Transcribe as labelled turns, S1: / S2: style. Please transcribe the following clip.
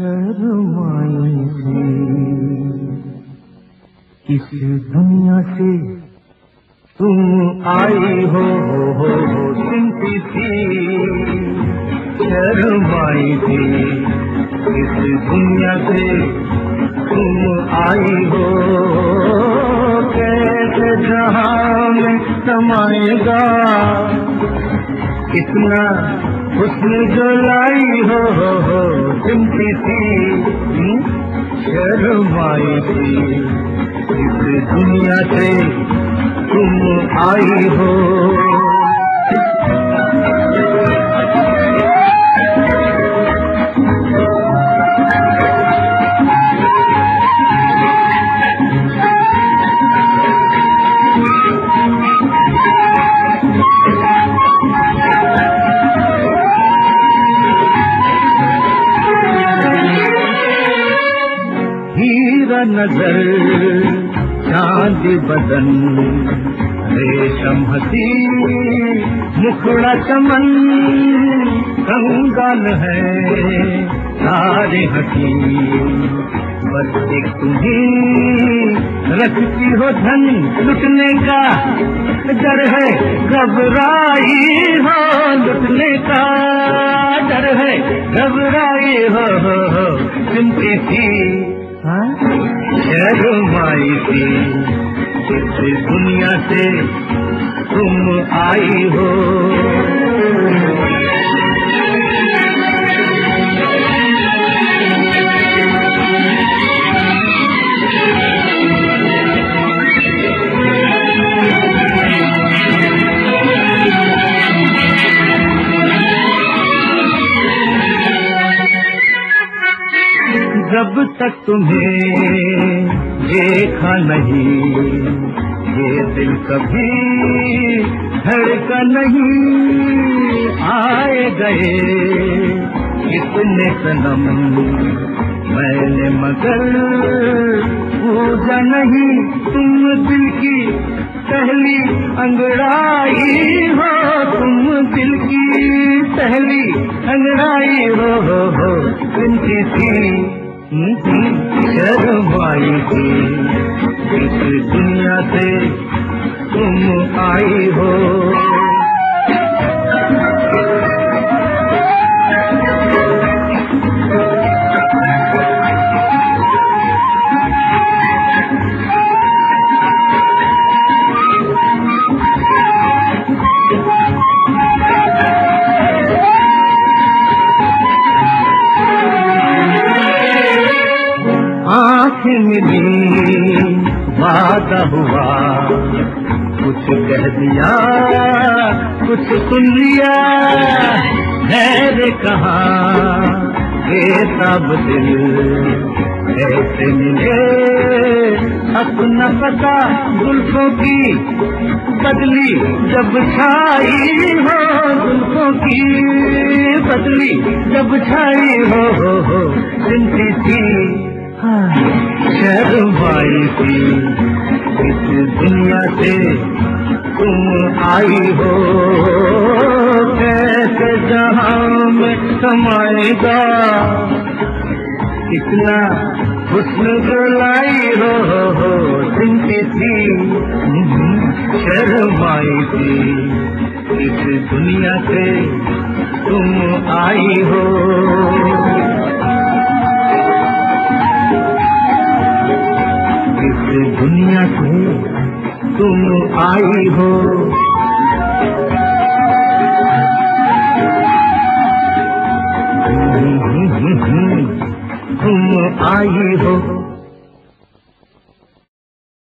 S1: शर्माई थी इस दुनिया से तुम आई हो चिंती थी शर्माई थी इस दुनिया से तुम आई हो कैसे जहां में समाएगा इतना हुस्न जो लाई हो चिंती थी शर्माई थी इस दुनिया से तुम आई हो नजर चांद बदन रेशम हसी मुखड़ा चमन कंगाल है सारे हसी बस एक तुम्हें रखती हो धन लुटने का डर है घबराई हो लुटने का डर है घबराई हो चिंती थी शर्माई थी इस दुनिया से तुम आई हो जब तक तुम्हें देखा नहीं ये दिल कभी धड़का नहीं आए गए कितने सनम मैंने मगर पूजा नहीं तुम दिल की पहली अंगड़ाई हो तुम दिल की पहली अंगड़ाई हो चिंती थी शर्माई थी इस दुनिया से तुम आई हो मिली वादा हुआ कुछ कह दिया कुछ सुन लिया है कहा सब दिल ऐसे मिले अपना पता जुल्फों की बदली जब छाई हो जुल्फों की बदली जब छाई हो चिंती थी शर्माई थी इस दुनिया से तुम आई हो कैसे जहां में समाएगा इतना हुस्न जो लाई हो चिंती थी शर्माई थी इस दुनिया से तुम आई हो दुनिया से तुम आई हो तुम आई हो